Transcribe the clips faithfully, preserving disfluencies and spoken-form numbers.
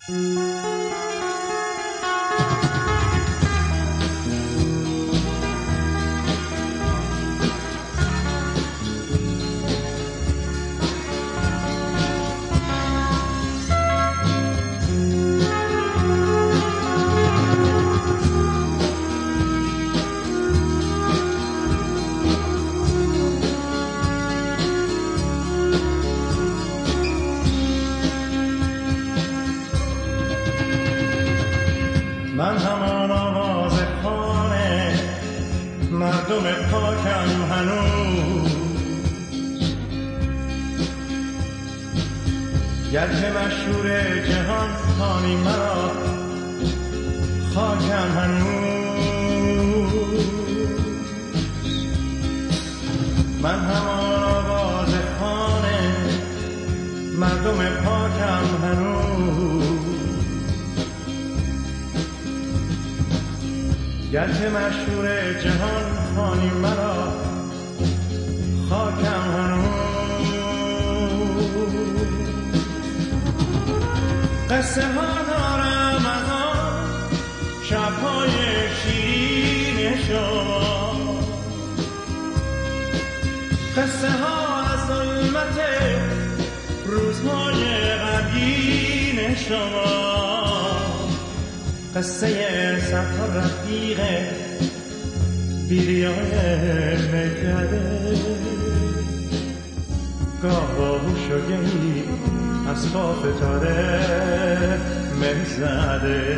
من همان آواز خانه مردم پاکم هنوز، گرچه مشهور جهان خانی مرا خاکم هنوز. من همان آواز خانه مردم پاکم هنوز، گرچه مشهور جهان خانی مرا خاکم هنوز. قصه ها دارم از آن شب‌های شیرین شما، قصه ها از ظلمت روزهای غمگین شما، قصه صدها رفیق بیریای میکده، گاه با هوش و گهی از پا فتاده مزده.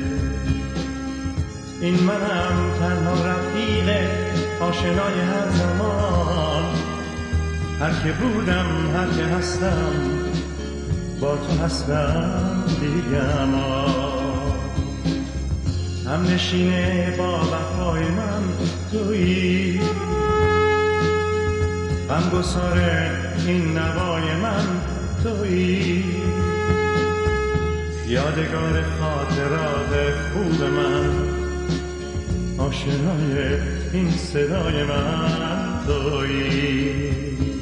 این منم تنها رفیق آشنای هر زمان، هر که بودم هر که هستم با تو هستم بیگمان. هم نشینه با وفای من تویی، غم گسار این نوای من تویی، یادگار خاطرات خوب من، آشنای این صدای من تویی.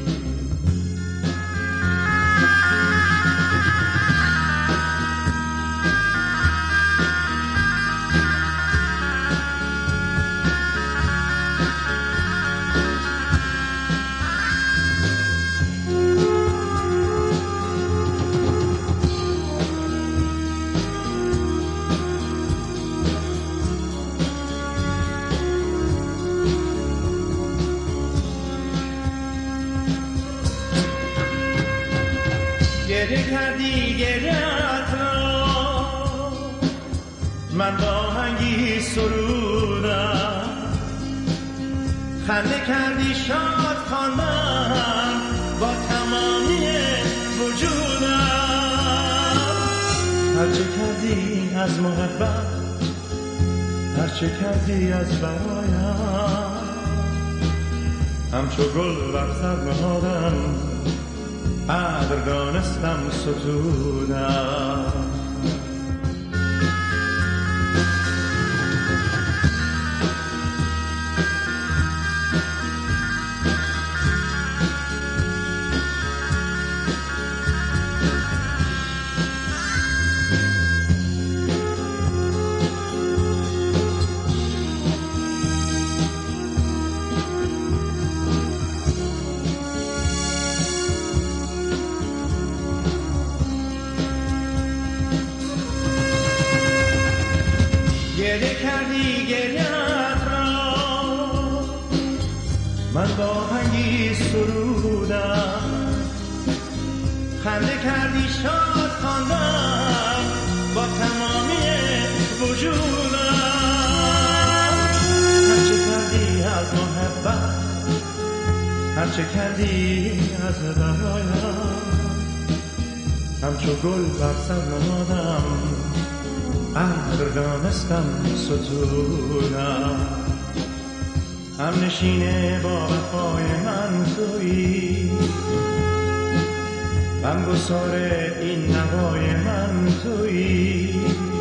گریه کردی گریت را من با آهنگی سرودم، خنده کردی شاد خواندم با تمامی وجودم. هرچه کردی از محبت، هرچه کردی از برایم، همچو گل بر سر نهادم، قدر دانستم ستودم. گریه کردی گریت را من با آهنگی سرودم، خنده کردی شاد خواندم با تمامی وجودم. هرچه کردی از محبت، هرچه کردی از برایم، همچو گل بر سر نهادم، قدر دانستم ستودم. هم نشینه با وفای من تویی، غم گسار این نوای من تویی،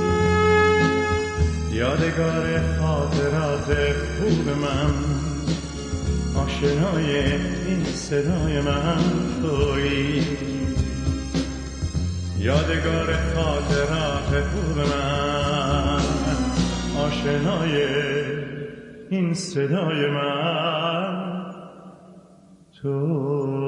یادگار خاطرات خوب من، آشنای این صدای من تویی. یادگار خاطرات خوب من، آشنای این صدای من تو.